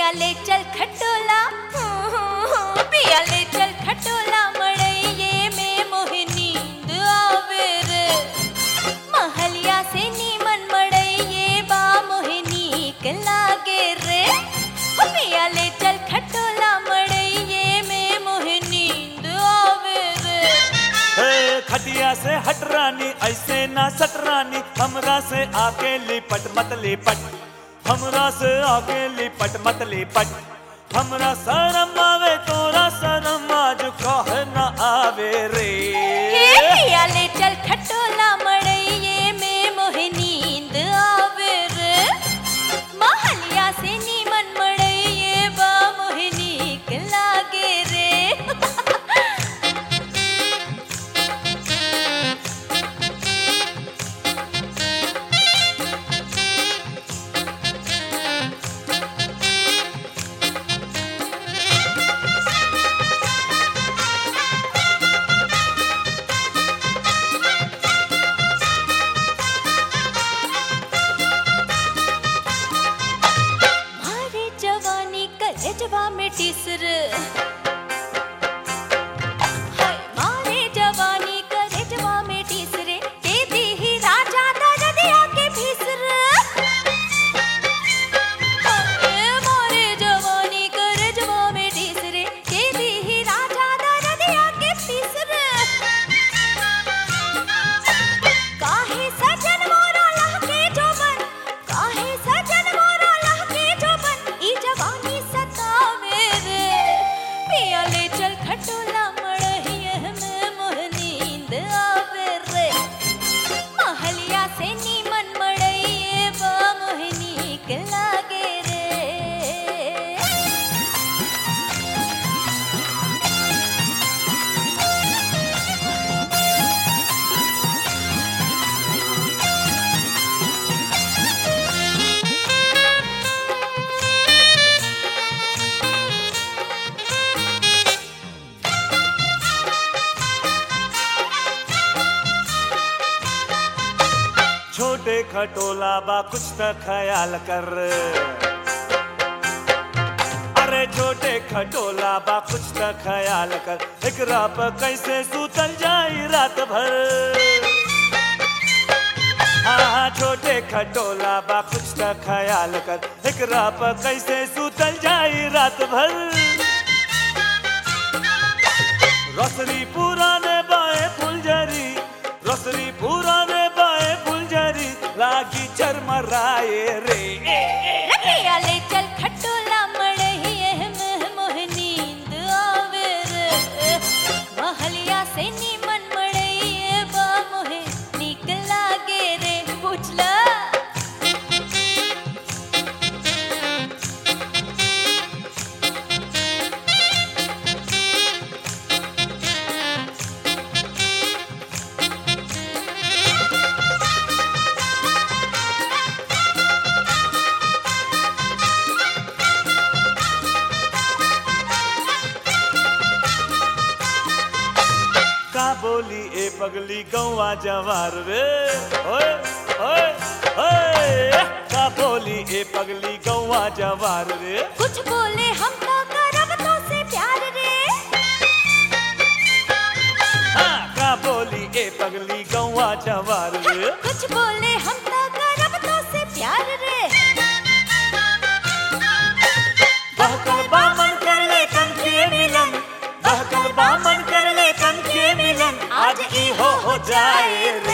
ले चल खटोला पिया ले चल खटोला मड़इये में मोहे नींद आवे रे महलिया से नीमन मड़इये बा मोहे नीक लागे रे पिया ले चल खटोला मड़इये में मोहे नींद आवे रे। खटिया से हट रानी ऐसे ना सट रानी हमरा से आके लिपट मत लिपट हमरा से आके लिपट मत लिपट हमरा शरम आवे तोरा शरम आज कह न आवे रे। पिया ले चल खटोला मड़इये में मोहे नींद आवे रे महलिया से नीमन मड़इये बा मोहे नीक लागे रे। जवा में टीसर मारे जवानी करे जवा में टीसरे के दी ही राजा दरदिया के भीसर मारे जवानी करे जवा में टीसरे के दी ही राजा दरदिया के भीसर काहे सजन मोरा लहके जोबन काहे सजन मोरा लहके जोबन ई जवानी पिया ले चल खटोला मड़इये में मोहे नींद आवे रे महलिया से नीमन मड़इये बा मोहे नीक लागे रे। छोटे खटोला बा कुछ त ख्याल कर अरे छोटे खटोला बा कुछ त ख्याल कर एकरा पर कैसे सूतल जाई रात भर। हाँ छोटे खटोला बा कुछ त ख्याल कर एकरा पर कैसे सूतल जाई रात भर। रसरी पुराने बाए फुलझरी रसरी पुराने बाए फुलझरी लागी चरमराए रे। पिया ले चल खटोला मड़इये में मोहे नींद आवे रे महलिया से नीमन मड़इये बा मोहे नीक लागे रे पूछला। का बोली ए पगली गौवा जवार रे ओए ओए ओए का बोली ए पगली गौवा जवार रे कुछ बोले हम तो करब तो से प्यार रे। हाँ का बोली ए पगली गौवा जवार रे कुछ बोले हम तो करब तो से प्यार रे। बहकल बामन कर ले तन के मिलन बहकल बामन कर ले तन के मिलन आज ई हो जाए रे।